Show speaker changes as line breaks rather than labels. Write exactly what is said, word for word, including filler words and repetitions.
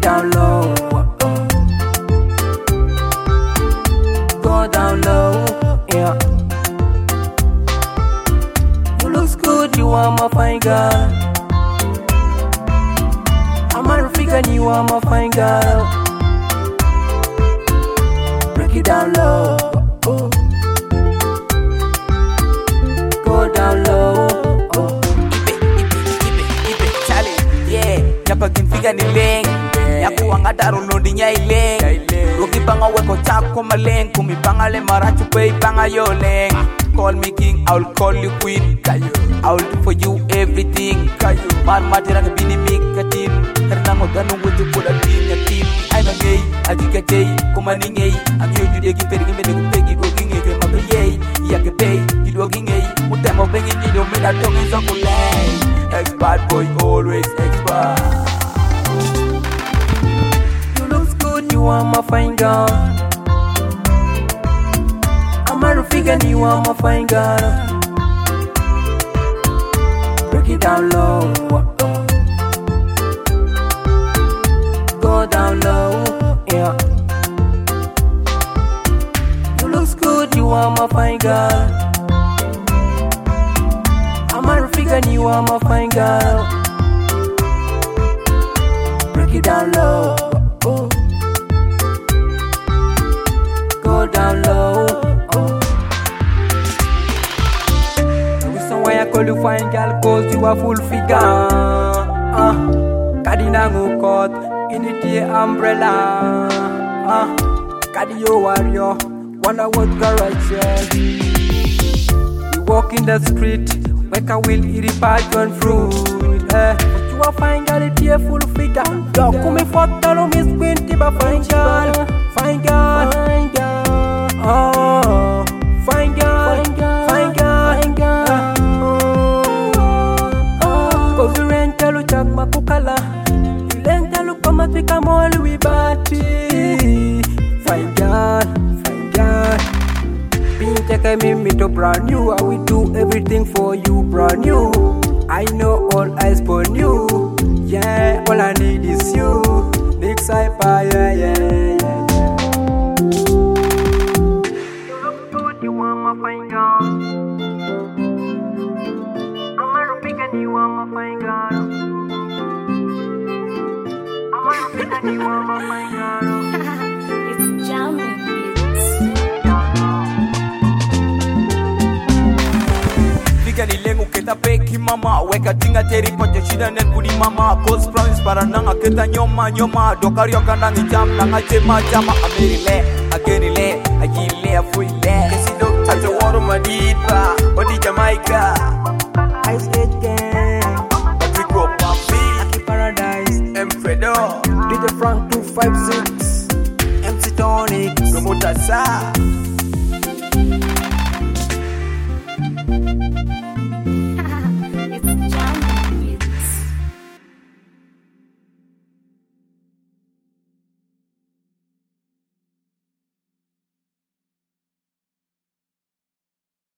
it down low. Go down low, yeah. You looks good, you are my fine girl. I'm a figure, you are my fine girl. Break it down low, oh. Go down low, oh.
Ibe, ibe, ibe, chale, yeah. Nyapa kimfiga ni leng, yaku wangata rulondi nya ileng. Rogi banga weko chako maleng, kumi banga le marachu pay banga yo leng. Call me king, I'll call you queen. I'll do for you everything. Man matira ke bini mikatin. Karena ngoganu wutu pula tin ya tin. I'm a gay, I think a gay, kuma ni gay. I'm here today, give it, give it, give it, walking it, I'm a gay. Ya ke pay, you walking gay. Mutemo bengi ni do me that tongue is on kulay. Ex-bad boy, always ex-bad.
You look good, you are my fine girl. I'm a figure, you are my fine girl. Break it down low, go down low, yeah. You look good, you are my fine girl. I'm a figure, you are my fine girl. Break it down low, oh. Go down low, oh. The reason why I call you fine girl, cause you are full figure. Uh, Kadinangu coat, in it the umbrella. Uh, Kadio warrior, wanna walk garage. We walk in the street, make a will eat it passion fruit. Eh, you are fine girl, it a full figure. Yo, come me for tell me squinty, but fine girl, fine girl, fine girl. Oh, fine girl, fine girl, fine girl. Cause you rent tell you chak makukala, you rent tell you come at wika mall we bati. Fine girl, fine girl. Being take me me to brand new, I will do everything for you brand new. I know all eyes upon you, yeah. All I need is you, big cypher, yeah, yeah, yeah, yeah. You look good, you are my fine girl. I'm a big and you are my fine girl. I'm a big and you are my fine girl.
It's jamming beats.
Figa ni lengu keta peki mama. Weka tinga teri pacho shida nen kudi mama. Cause promise para nanga keta nyoma nyoma. Dokari yoka nangi jam nanga jema jama. Amerile, agerile, agile, afuile. Kesi dok tacho waro madipa. Odi Jamaica
Ice Age Gang,
Patrico Papi
Aki Paradise,
M. Fredo
D J Frank two five six,
M C Tonic Promota Sa